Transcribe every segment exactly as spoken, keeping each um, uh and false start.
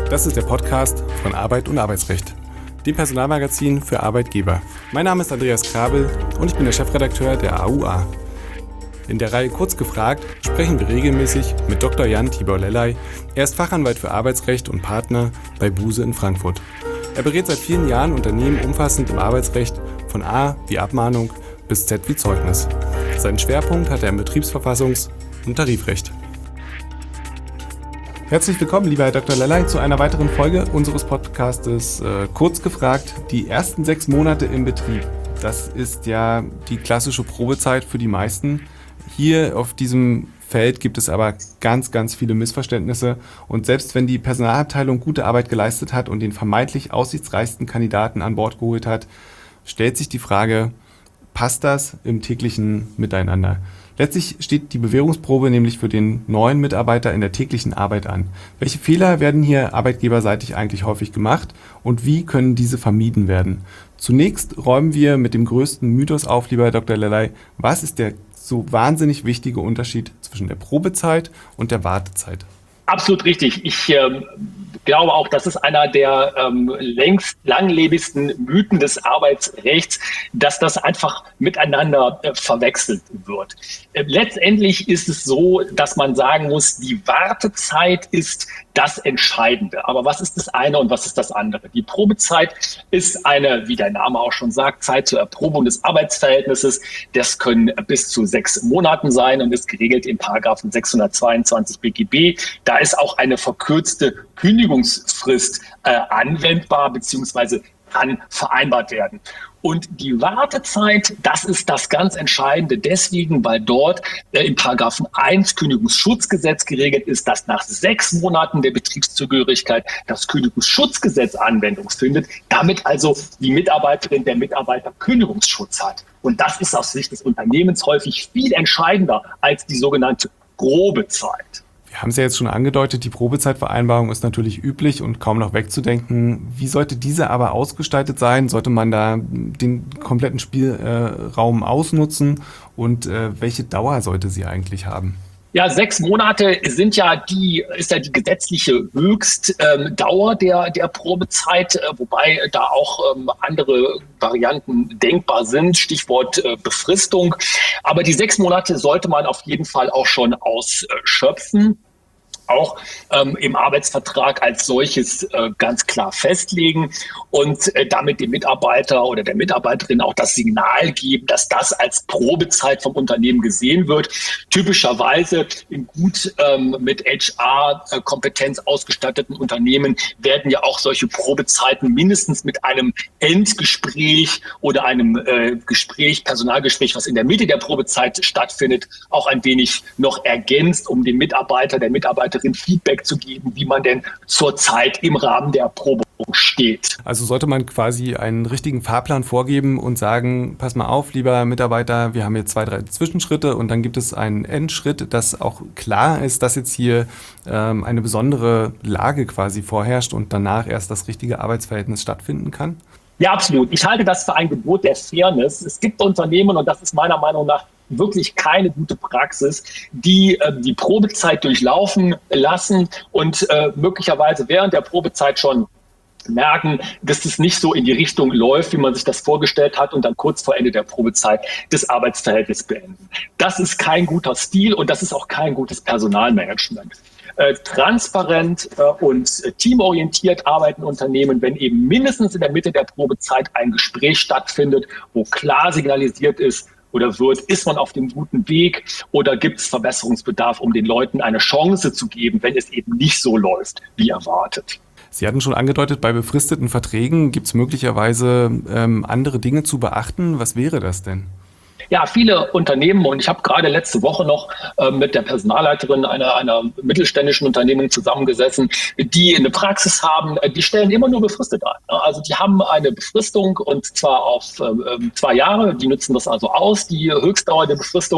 Das ist der Podcast von Arbeit und Arbeitsrecht, dem Personalmagazin für Arbeitgeber. Mein Name ist Andreas Krabel und ich bin der Chefredakteur der A U A. In der Reihe Kurz gefragt sprechen wir regelmäßig mit Doktor Jan Tibor Lellay. Er ist Fachanwalt für Arbeitsrecht und Partner bei Buse in Frankfurt. Er berät seit vielen Jahren Unternehmen umfassend im Arbeitsrecht, von A wie Abmahnung bis Z wie Zeugnis. Seinen Schwerpunkt hat er im Betriebsverfassungs- und Tarifrecht. Herzlich willkommen, lieber Herr Doktor Lellay, zu einer weiteren Folge unseres Podcastes äh, Kurz gefragt, die ersten sechs Monate im Betrieb. Das ist ja die klassische Probezeit für die meisten. Hier auf diesem Feld gibt es aber ganz, ganz viele Missverständnisse. Und selbst wenn die Personalabteilung gute Arbeit geleistet hat und den vermeintlich aussichtsreichsten Kandidaten an Bord geholt hat, stellt sich die Frage, passt das im täglichen Miteinander? Letztlich steht die Bewährungsprobe nämlich für den neuen Mitarbeiter in der täglichen Arbeit an. Welche Fehler werden hier arbeitgeberseitig eigentlich häufig gemacht und wie können diese vermieden werden? Zunächst räumen wir mit dem größten Mythos auf, lieber Herr Doktor Lellay. Was ist der so wahnsinnig wichtige Unterschied zwischen der Probezeit und der Wartezeit? Absolut richtig. Ich ähm, glaube auch, das ist einer der ähm, längst langlebigsten Mythen des Arbeitsrechts, dass das einfach miteinander äh, verwechselt wird. Äh, letztendlich ist es so, dass man sagen muss, die Wartezeit ist das Entscheidende. Aber was ist das eine und was ist das andere? Die Probezeit ist eine, wie der Name auch schon sagt, Zeit zur Erprobung des Arbeitsverhältnisses. Das können bis zu sechs Monaten sein und ist geregelt im Paragraphen sechshundertzweiundzwanzig B G B. Da ist auch eine verkürzte Kündigungsfrist äh, anwendbar bzw. kann vereinbart werden. Und die Wartezeit, das ist das ganz Entscheidende deswegen, weil dort äh, im Paragraphen eins Kündigungsschutzgesetz geregelt ist, dass nach sechs Monaten der Betriebszugehörigkeit das Kündigungsschutzgesetz Anwendung findet, damit also die Mitarbeiterin, der Mitarbeiter Kündigungsschutz hat. Und das ist aus Sicht des Unternehmens häufig viel entscheidender als die sogenannte Probezeit. Wir haben es ja jetzt schon angedeutet, die Probezeitvereinbarung ist natürlich üblich und kaum noch wegzudenken. Wie sollte diese aber ausgestaltet sein? Sollte man da den kompletten Spielraum ausnutzen und äh, welche Dauer sollte sie eigentlich haben? Ja, sechs Monate sind ja die, ist ja die gesetzliche Höchstdauer ähm, der, der Probezeit, äh, wobei da auch ähm, andere Varianten denkbar sind, Stichwort äh, Befristung. Aber die sechs Monate sollte man auf jeden Fall auch schon ausschöpfen. Auch ähm, im Arbeitsvertrag als solches äh, ganz klar festlegen und äh, damit dem Mitarbeiter oder der Mitarbeiterin auch das Signal geben, dass das als Probezeit vom Unternehmen gesehen wird. Typischerweise in gut ähm, mit H R-Kompetenz ausgestatteten Unternehmen werden ja auch solche Probezeiten mindestens mit einem Endgespräch oder einem äh, Gespräch, Personalgespräch, was in der Mitte der Probezeit stattfindet, auch ein wenig noch ergänzt, um dem Mitarbeiter, der Mitarbeiterin Feedback zu geben, wie man denn zurzeit im Rahmen der Erprobung steht. Also sollte man quasi einen richtigen Fahrplan vorgeben und sagen, pass mal auf, lieber Mitarbeiter, wir haben jetzt zwei, drei Zwischenschritte und dann gibt es einen Endschritt, dass auch klar ist, dass jetzt hier ähm, eine besondere Lage quasi vorherrscht und danach erst das richtige Arbeitsverhältnis stattfinden kann? Ja, absolut. Ich halte das für ein Gebot der Fairness. Es gibt Unternehmen, und das ist meiner Meinung nach wirklich keine gute Praxis, die äh, die Probezeit durchlaufen lassen und äh, möglicherweise während der Probezeit schon merken, dass es nicht so in die Richtung läuft, wie man sich das vorgestellt hat und dann kurz vor Ende der Probezeit das Arbeitsverhältnis beenden. Das ist kein guter Stil und das ist auch kein gutes Personalmanagement. Äh, transparent äh, und äh, teamorientiert arbeiten Unternehmen, wenn eben mindestens in der Mitte der Probezeit ein Gespräch stattfindet, wo klar signalisiert ist, oder wird, ist man auf dem guten Weg oder gibt es Verbesserungsbedarf, um den Leuten eine Chance zu geben, wenn es eben nicht so läuft, wie erwartet. Sie hatten schon angedeutet, bei befristeten Verträgen gibt es möglicherweise ähm, andere Dinge zu beachten. Was wäre das denn? Ja, viele Unternehmen, und ich habe gerade letzte Woche noch äh, mit der Personalleiterin einer, einer mittelständischen Unternehmung zusammengesessen, die eine Praxis haben, die stellen immer nur befristet ein. Also die haben eine Befristung und zwar auf äh, zwei Jahre, die nutzen das also aus, die Höchstdauer der Befristung.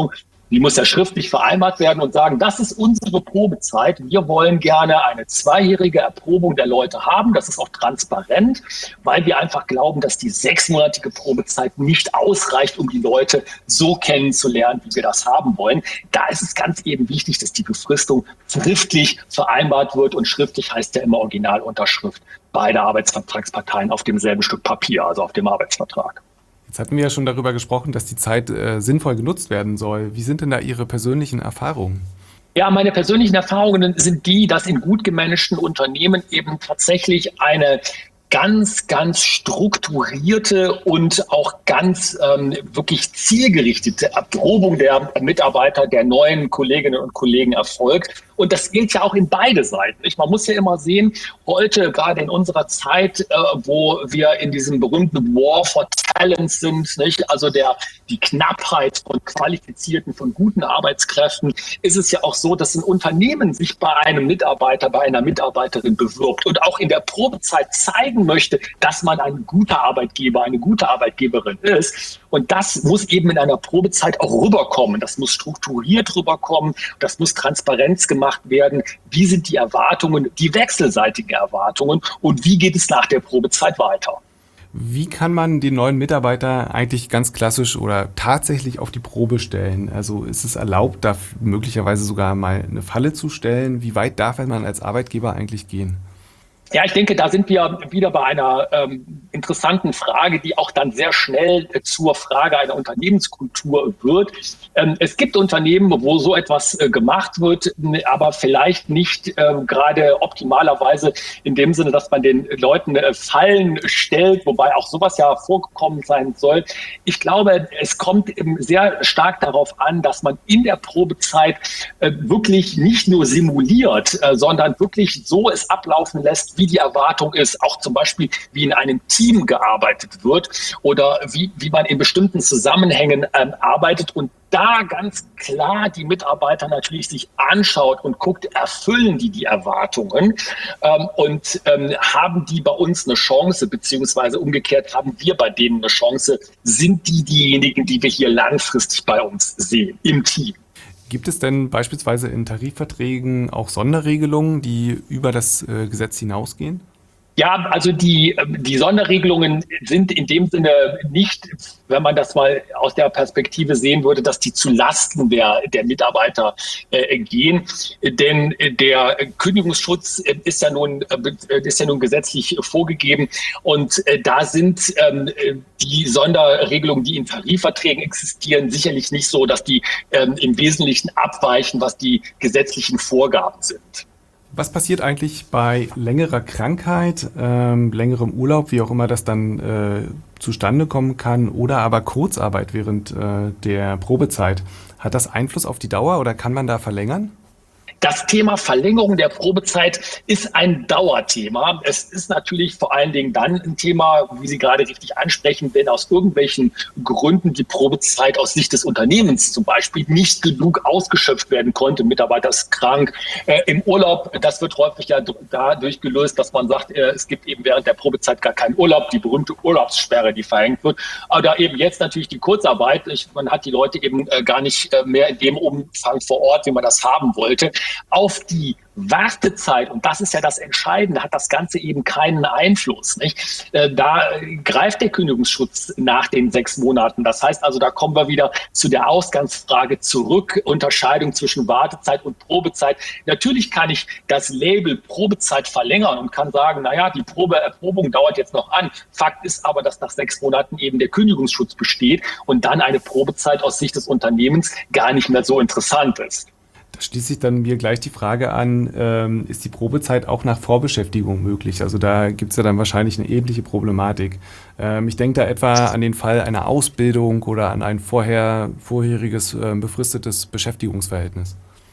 Die muss ja schriftlich vereinbart werden und sagen, das ist unsere Probezeit. Wir wollen gerne eine zweijährige Erprobung der Leute haben. Das ist auch transparent, weil wir einfach glauben, dass die sechsmonatige Probezeit nicht ausreicht, um die Leute so kennenzulernen, wie wir das haben wollen. Da ist es ganz eben wichtig, dass die Befristung schriftlich vereinbart wird. Und schriftlich heißt ja immer Originalunterschrift beider Arbeitsvertragsparteien auf demselben Stück Papier, also auf dem Arbeitsvertrag. Jetzt hatten wir ja schon darüber gesprochen, dass die Zeit äh, sinnvoll genutzt werden soll. Wie sind denn da Ihre persönlichen Erfahrungen? Ja, meine persönlichen Erfahrungen sind die, dass in gut gemanagten Unternehmen eben tatsächlich eine ganz, ganz strukturierte und auch ganz ähm, wirklich zielgerichtete Erprobung der Mitarbeiter, der neuen Kolleginnen und Kollegen erfolgt. Und das gilt ja auch in beide Seiten. Nicht? Man muss ja immer sehen, heute gerade in unserer Zeit, äh, wo wir in diesem berühmten War for Talents sind, nicht? Also der, die Knappheit von qualifizierten, von guten Arbeitskräften, ist es ja auch so, dass ein Unternehmen sich bei einem Mitarbeiter, bei einer Mitarbeiterin bewirbt und auch in der Probezeit zeigen möchte, dass man ein guter Arbeitgeber, eine gute Arbeitgeberin ist. Und das muss eben in einer Probezeit auch rüberkommen. Das muss strukturiert rüberkommen. Das muss Transparenz gemacht werden. Wie sind die Erwartungen, die wechselseitigen Erwartungen und wie geht es nach der Probezeit weiter? Wie kann man den neuen Mitarbeiter eigentlich ganz klassisch oder tatsächlich auf die Probe stellen? Also ist es erlaubt, da möglicherweise sogar mal eine Falle zu stellen? Wie weit darf man als Arbeitgeber eigentlich gehen? Ja, ich denke, da sind wir wieder bei einer ähm, interessanten Frage, die auch dann sehr schnell äh, zur Frage einer Unternehmenskultur wird. Ähm, es gibt Unternehmen, wo so etwas äh, gemacht wird, aber vielleicht nicht äh, gerade optimalerweise in dem Sinne, dass man den Leuten äh, Fallen stellt, wobei auch sowas ja vorgekommen sein soll. Ich glaube, es kommt eben sehr stark darauf an, dass man in der Probezeit äh, wirklich nicht nur simuliert, äh, sondern wirklich so es ablaufen lässt, wie die Erwartung ist, auch zum Beispiel, wie in einem Team gearbeitet wird oder wie, wie man in bestimmten Zusammenhängen ähm, arbeitet und da ganz klar die Mitarbeiter natürlich sich anschaut und guckt, erfüllen die die Erwartungen ähm, und ähm, haben die bei uns eine Chance, beziehungsweise umgekehrt haben wir bei denen eine Chance, sind die diejenigen, die wir hier langfristig bei uns sehen, im Team. Gibt es denn beispielsweise in Tarifverträgen auch Sonderregelungen, die über das äh, Gesetz hinausgehen? Ja, also die, die Sonderregelungen sind in dem Sinne nicht, wenn man das mal aus der Perspektive sehen würde, dass die zu Lasten der, der Mitarbeiter äh, gehen. Denn der Kündigungsschutz ist ja nun, ist ja nun gesetzlich vorgegeben. Und äh, da sind ähm, die Sonderregelungen, die in Tarifverträgen existieren, sicherlich nicht so, dass die ähm, im Wesentlichen abweichen, was die gesetzlichen Vorgaben sind. Was passiert eigentlich bei längerer Krankheit, ähm, längerem Urlaub, wie auch immer das dann äh, zustande kommen kann, oder aber Kurzarbeit während äh, der Probezeit? Hat das Einfluss auf die Dauer oder kann man da verlängern? Das Thema Verlängerung der Probezeit ist ein Dauerthema. Es ist natürlich vor allen Dingen dann ein Thema, wie Sie gerade richtig ansprechen, wenn aus irgendwelchen Gründen die Probezeit aus Sicht des Unternehmens zum Beispiel nicht genug ausgeschöpft werden konnte. Mitarbeiter ist krank, äh, im Urlaub. Das wird häufig ja dadurch gelöst, dass man sagt, äh, es gibt eben während der Probezeit gar keinen Urlaub, die berühmte Urlaubssperre, die verhängt wird. Aber eben jetzt natürlich die Kurzarbeit. Ich, man hat die Leute eben äh, gar nicht äh, mehr in dem Umfang vor Ort, wie man das haben wollte. Auf die Wartezeit, und das ist ja das Entscheidende, hat das Ganze eben keinen Einfluss. Nicht? Da greift der Kündigungsschutz nach den sechs Monaten. Das heißt also, da kommen wir wieder zu der Ausgangsfrage zurück, Unterscheidung zwischen Wartezeit und Probezeit. Natürlich kann ich das Label Probezeit verlängern und kann sagen, naja, die Probeerprobung dauert jetzt noch an. Fakt ist aber, dass nach sechs Monaten eben der Kündigungsschutz besteht und dann eine Probezeit aus Sicht des Unternehmens gar nicht mehr so interessant ist. Da schließt sich dann mir gleich die Frage an, ähm, ist die Probezeit auch nach Vorbeschäftigung möglich? Also da gibt es ja dann wahrscheinlich eine ähnliche Problematik. Ähm, ich denke da etwa an den Fall einer Ausbildung oder an ein vorher, vorheriges äh, befristetes Beschäftigungsverhältnis.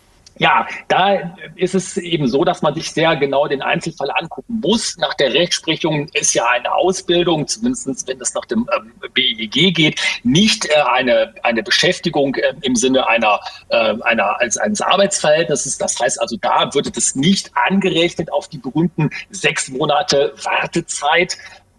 Ja, da ist es eben so, dass man sich sehr genau den Einzelfall angucken muss. Nach der Rechtsprechung ist ja eine Ausbildung, zumindest wenn es nach dem ähm, B I G geht, nicht äh, eine, eine Beschäftigung äh, im Sinne einer, äh, einer als eines Arbeitsverhältnisses. Das heißt also, da würde das nicht angerechnet auf die berühmten sechs Monate Wartezeit.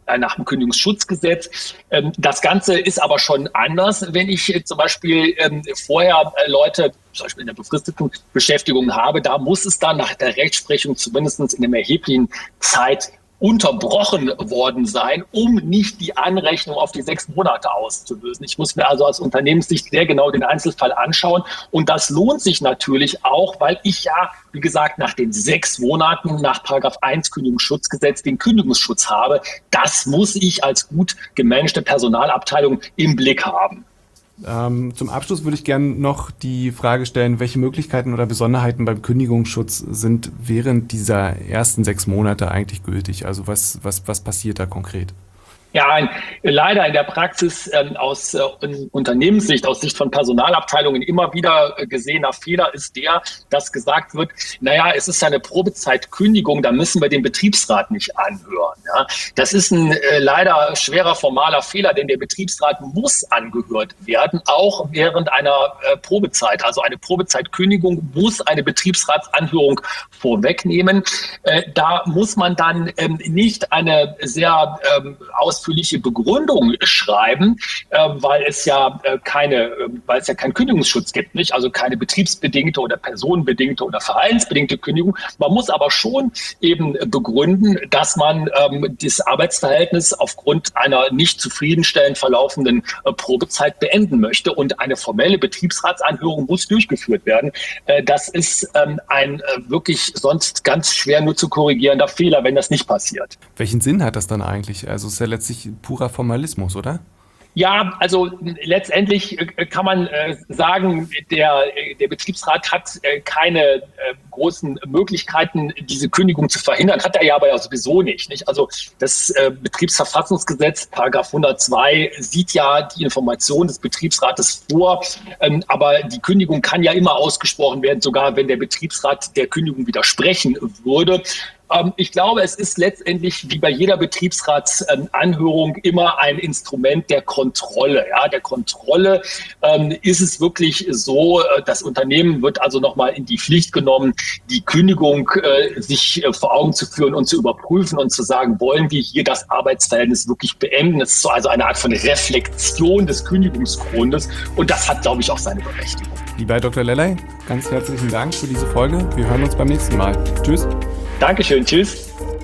nach dem Kündigungsschutzgesetz. Ähm, das Ganze ist aber schon anders, wenn ich äh, zum Beispiel ähm, vorher äh, Leute zum Beispiel in der befristeten Beschäftigung habe. Da muss es dann nach der Rechtsprechung zumindest in einem erheblichen Zeit unterbrochen worden sein, um nicht die Anrechnung auf die sechs Monate auszulösen. Ich muss mir also aus Unternehmenssicht sehr genau den Einzelfall anschauen. Und das lohnt sich natürlich auch, weil ich ja, wie gesagt, nach den sechs Monaten nach Paragraph eins Kündigungsschutzgesetz den Kündigungsschutz habe. Das muss ich als gut gemanagte Personalabteilung im Blick haben. Ähm, zum Abschluss würde ich gerne noch die Frage stellen, welche Möglichkeiten oder Besonderheiten beim Kündigungsschutz sind während dieser ersten sechs Monate eigentlich gültig? Also was, was, was passiert da konkret? Ja, ein, leider in der Praxis ähm, aus äh, Unternehmenssicht, aus Sicht von Personalabteilungen immer wieder äh, gesehener Fehler ist der, dass gesagt wird, naja, es ist ja eine Probezeitkündigung, da müssen wir den Betriebsrat nicht anhören. Ja? Das ist ein äh, leider schwerer formaler Fehler, denn der Betriebsrat muss angehört werden, auch während einer äh, Probezeit. Also eine Probezeitkündigung muss eine Betriebsratsanhörung vorwegnehmen. Äh, da muss man dann ähm, nicht eine sehr ähm, ausführliche Begründung schreiben, äh, weil es ja äh, keine, äh, weil es ja keinen Kündigungsschutz gibt, nicht? Also keine betriebsbedingte oder personenbedingte oder verhaltensbedingte Kündigung. Man muss aber schon eben begründen, dass man ähm, das Arbeitsverhältnis aufgrund einer nicht zufriedenstellend verlaufenden äh, Probezeit beenden möchte und eine formelle Betriebsratsanhörung muss durchgeführt werden. Äh, das ist ähm, ein äh, wirklich sonst ganz schwer nur zu korrigierender Fehler, wenn das nicht passiert. Welchen Sinn hat das dann eigentlich? Also es ist ja letztlich purer Formalismus, oder? Ja, also letztendlich kann man äh, sagen, der, der Betriebsrat hat äh, keine äh, großen Möglichkeiten, diese Kündigung zu verhindern. Hat er ja aber ja sowieso nicht. nicht? Also das äh, Betriebsverfassungsgesetz, Paragraph hundertzwei, sieht ja die Information des Betriebsrates vor. Ähm, aber die Kündigung kann ja immer ausgesprochen werden, sogar wenn der Betriebsrat der Kündigung widersprechen würde. Ich glaube, es ist letztendlich wie bei jeder Betriebsratsanhörung immer ein Instrument der Kontrolle. Ja, der Kontrolle ähm, ist es wirklich so, das Unternehmen wird also nochmal in die Pflicht genommen, die Kündigung äh, sich äh, vor Augen zu führen und zu überprüfen und zu sagen, wollen wir hier das Arbeitsverhältnis wirklich beenden? Das ist so also eine Art von Reflexion des Kündigungsgrundes und das hat, glaube ich, auch seine Berechtigung. Lieber Herr Doktor Lellay, ganz herzlichen Dank für diese Folge. Wir hören uns beim nächsten Mal. Tschüss. Dankeschön, tschüss.